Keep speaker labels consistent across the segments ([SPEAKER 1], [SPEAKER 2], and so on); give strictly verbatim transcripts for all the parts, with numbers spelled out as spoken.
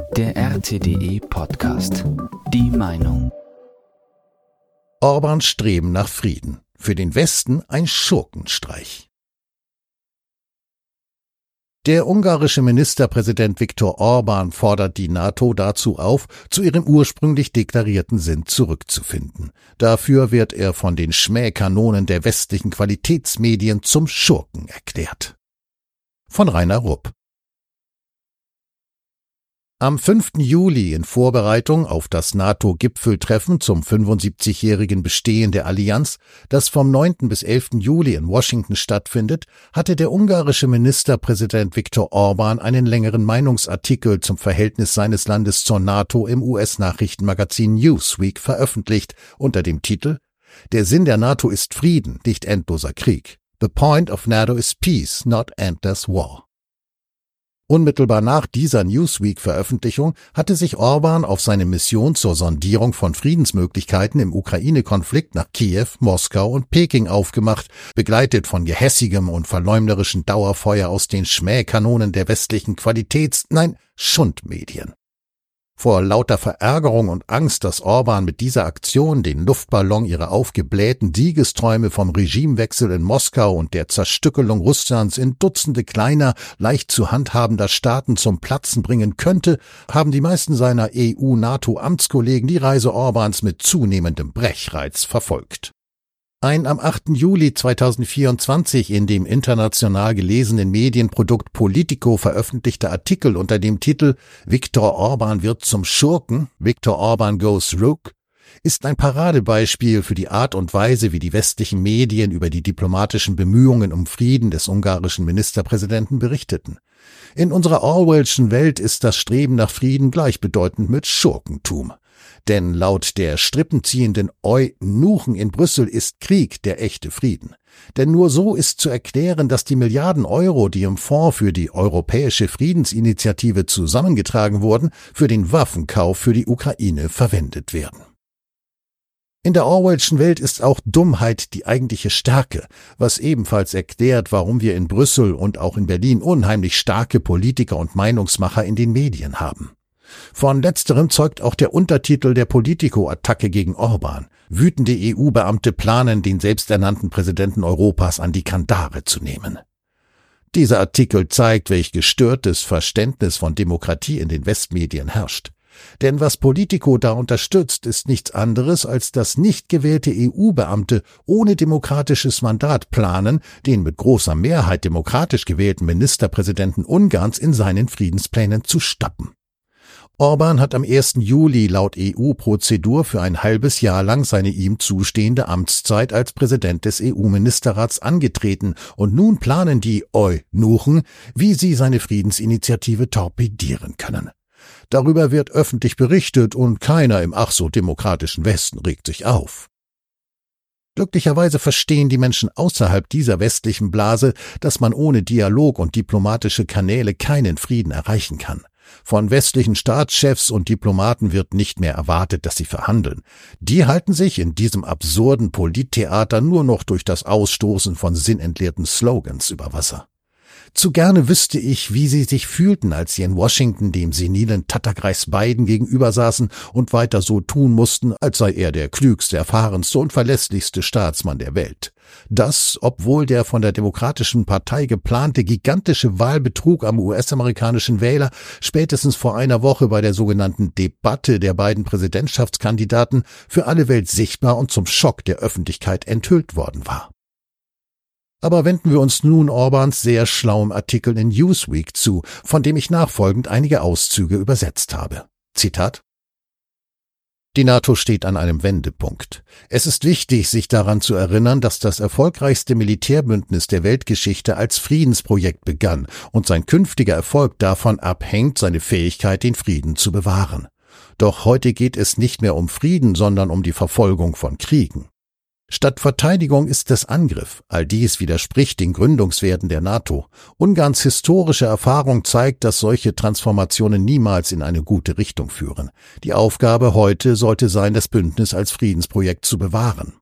[SPEAKER 1] Der R T D E-Podcast. Die Meinung.
[SPEAKER 2] Orbáns Streben nach Frieden. Für den Westen ein Schurkenstreich. Der ungarische Ministerpräsident Viktor Orbán fordert die NATO dazu auf, zu ihrem ursprünglich deklarierten Sinn zurückzufinden. Dafür wird er von den Schmähkanonen der westlichen Qualitätsmedien zum Schurken erklärt. Von Rainer Rupp. Am fünften Juli in Vorbereitung auf das NATO-Gipfeltreffen zum fünfundsiebzigjährigen Bestehen der Allianz, das vom neunten bis elften Juli in Washington stattfindet, hatte der ungarische Ministerpräsident Viktor Orbán einen längeren Meinungsartikel zum Verhältnis seines Landes zur NATO im U S-Nachrichtenmagazin Newsweek veröffentlicht unter dem Titel »Der Sinn der NATO ist Frieden, nicht endloser Krieg. The point of NATO is peace, not endless war.« Unmittelbar nach dieser Newsweek-Veröffentlichung hatte sich Orbán auf seine Mission zur Sondierung von Friedensmöglichkeiten im Ukraine-Konflikt nach Kiew, Moskau und Peking aufgemacht, begleitet von gehässigem und verleumderischen Dauerfeuer aus den Schmähkanonen der westlichen Qualitäts-, nein, Schundmedien. Vor lauter Verärgerung und Angst, dass Orbán mit dieser Aktion den Luftballon ihrer aufgeblähten Siegesträume vom Regimewechsel in Moskau und der Zerstückelung Russlands in Dutzende kleiner, leicht zu handhabender Staaten zum Platzen bringen könnte, haben die meisten seiner E U-NATO-Amtskollegen die Reise Orbáns mit zunehmendem Brechreiz verfolgt. Ein am achten Juli zweitausendvierundzwanzig in dem international gelesenen Medienprodukt Politico veröffentlichter Artikel unter dem Titel »Viktor Orbán wird zum Schurken, Viktor Orbán goes rogue« ist ein Paradebeispiel für die Art und Weise, wie die westlichen Medien über die diplomatischen Bemühungen um Frieden des ungarischen Ministerpräsidenten berichteten. In unserer Orwellschen Welt ist das Streben nach Frieden gleichbedeutend mit Schurkentum. Denn laut der strippenziehenden Eunuchen in Brüssel ist Krieg der echte Frieden. Denn nur so ist zu erklären, dass die Milliarden Euro, die im Fonds für die Europäische Friedensinitiative zusammengetragen wurden, für den Waffenkauf für die Ukraine verwendet werden. In der Orwellschen Welt ist auch Dummheit die eigentliche Stärke, was ebenfalls erklärt, warum wir in Brüssel und auch in Berlin unheimlich starke Politiker und Meinungsmacher in den Medien haben. Von letzterem zeugt auch der Untertitel der Politico-Attacke gegen Orbán. Wütende E U-Beamte planen, den selbsternannten Präsidenten Europas an die Kandare zu nehmen. Dieser Artikel zeigt, welch gestörtes Verständnis von Demokratie in den Westmedien herrscht. Denn was Politico da unterstützt, ist nichts anderes, als dass nicht gewählte E U-Beamte ohne demokratisches Mandat planen, den mit großer Mehrheit demokratisch gewählten Ministerpräsidenten Ungarns in seinen Friedensplänen zu stoppen. Orbán hat am ersten Juli laut E U-Prozedur für ein halbes Jahr lang seine ihm zustehende Amtszeit als Präsident des E U-Ministerrats angetreten und nun planen die Eunuchen, wie sie seine Friedensinitiative torpedieren können. Darüber wird öffentlich berichtet und keiner im ach so demokratischen Westen regt sich auf. Glücklicherweise verstehen die Menschen außerhalb dieser westlichen Blase, dass man ohne Dialog und diplomatische Kanäle keinen Frieden erreichen kann. Von westlichen Staatschefs und Diplomaten wird nicht mehr erwartet, dass sie verhandeln. Die halten sich in diesem absurden Polittheater nur noch durch das Ausstoßen von sinnentleerten Slogans über Wasser. Zu gerne wüsste ich, wie sie sich fühlten, als sie in Washington dem senilen Tatterkreis Biden gegenüber saßen und weiter so tun mussten, als sei er der klügste, erfahrenste und verlässlichste Staatsmann der Welt. Das, obwohl der von der Demokratischen Partei geplante gigantische Wahlbetrug am U S-amerikanischen Wähler spätestens vor einer Woche bei der sogenannten Debatte der beiden Präsidentschaftskandidaten für alle Welt sichtbar und zum Schock der Öffentlichkeit enthüllt worden war. Aber wenden wir uns nun Orbáns sehr schlauem Artikel in Newsweek zu, von dem ich nachfolgend einige Auszüge übersetzt habe. Zitat: Die NATO steht an einem Wendepunkt. Es ist wichtig, sich daran zu erinnern, dass das erfolgreichste Militärbündnis der Weltgeschichte als Friedensprojekt begann und sein künftiger Erfolg davon abhängt, seine Fähigkeit, den Frieden zu bewahren. Doch heute geht es nicht mehr um Frieden, sondern um die Verfolgung von Kriegen. Statt Verteidigung ist es Angriff. All dies widerspricht den Gründungswerten der NATO. Ungarns historische Erfahrung zeigt, dass solche Transformationen niemals in eine gute Richtung führen. Die Aufgabe heute sollte sein, das Bündnis als Friedensprojekt zu bewahren.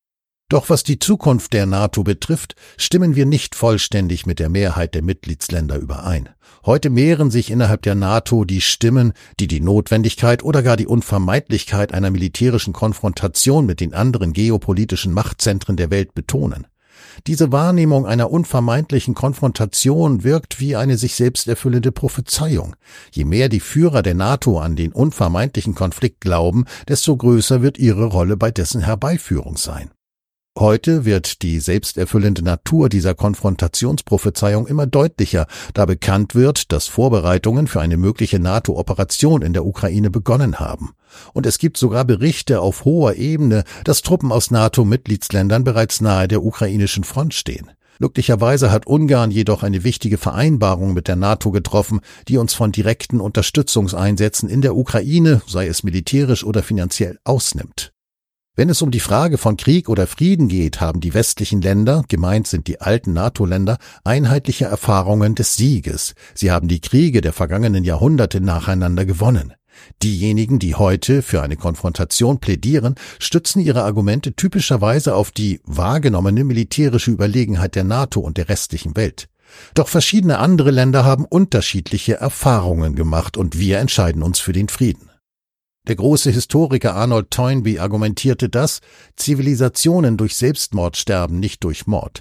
[SPEAKER 2] Doch was die Zukunft der NATO betrifft, stimmen wir nicht vollständig mit der Mehrheit der Mitgliedsländer überein. Heute mehren sich innerhalb der NATO die Stimmen, die die Notwendigkeit oder gar die Unvermeidlichkeit einer militärischen Konfrontation mit den anderen geopolitischen Machtzentren der Welt betonen. Diese Wahrnehmung einer unvermeidlichen Konfrontation wirkt wie eine sich selbst erfüllende Prophezeiung. Je mehr die Führer der NATO an den unvermeidlichen Konflikt glauben, desto größer wird ihre Rolle bei dessen Herbeiführung sein. Heute wird die selbsterfüllende Natur dieser Konfrontationsprophezeiung immer deutlicher, da bekannt wird, dass Vorbereitungen für eine mögliche NATO-Operation in der Ukraine begonnen haben. Und es gibt sogar Berichte auf hoher Ebene, dass Truppen aus NATO-Mitgliedsländern bereits nahe der ukrainischen Front stehen. Glücklicherweise hat Ungarn jedoch eine wichtige Vereinbarung mit der NATO getroffen, die uns von direkten Unterstützungseinsätzen in der Ukraine, sei es militärisch oder finanziell, ausnimmt. Wenn es um die Frage von Krieg oder Frieden geht, haben die westlichen Länder, gemeint sind die alten NATO-Länder, einheitliche Erfahrungen des Sieges. Sie haben die Kriege der vergangenen Jahrhunderte nacheinander gewonnen. Diejenigen, die heute für eine Konfrontation plädieren, stützen ihre Argumente typischerweise auf die wahrgenommene militärische Überlegenheit der NATO und der restlichen Welt. Doch verschiedene andere Länder haben unterschiedliche Erfahrungen gemacht und wir entscheiden uns für den Frieden. Der große Historiker Arnold Toynbee argumentierte, dass Zivilisationen durch Selbstmord sterben, nicht durch Mord.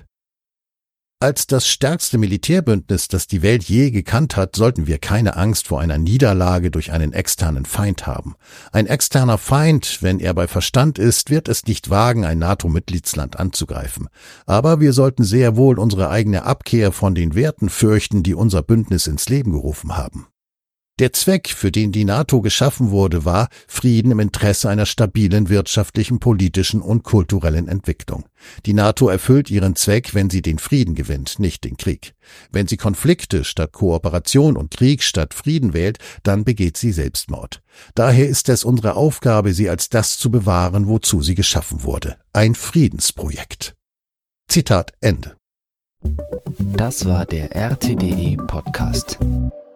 [SPEAKER 2] Als das stärkste Militärbündnis, das die Welt je gekannt hat, sollten wir keine Angst vor einer Niederlage durch einen externen Feind haben. Ein externer Feind, wenn er bei Verstand ist, wird es nicht wagen, ein NATO-Mitgliedsland anzugreifen. Aber wir sollten sehr wohl unsere eigene Abkehr von den Werten fürchten, die unser Bündnis ins Leben gerufen haben. Der Zweck, für den die NATO geschaffen wurde, war Frieden im Interesse einer stabilen wirtschaftlichen, politischen und kulturellen Entwicklung. Die NATO erfüllt ihren Zweck, wenn sie den Frieden gewinnt, nicht den Krieg. Wenn sie Konflikte statt Kooperation und Krieg statt Frieden wählt, dann begeht sie Selbstmord. Daher ist es unsere Aufgabe, sie als das zu bewahren, wozu sie geschaffen wurde. Ein Friedensprojekt. Zitat Ende.
[SPEAKER 1] Das war der R T D E Podcast.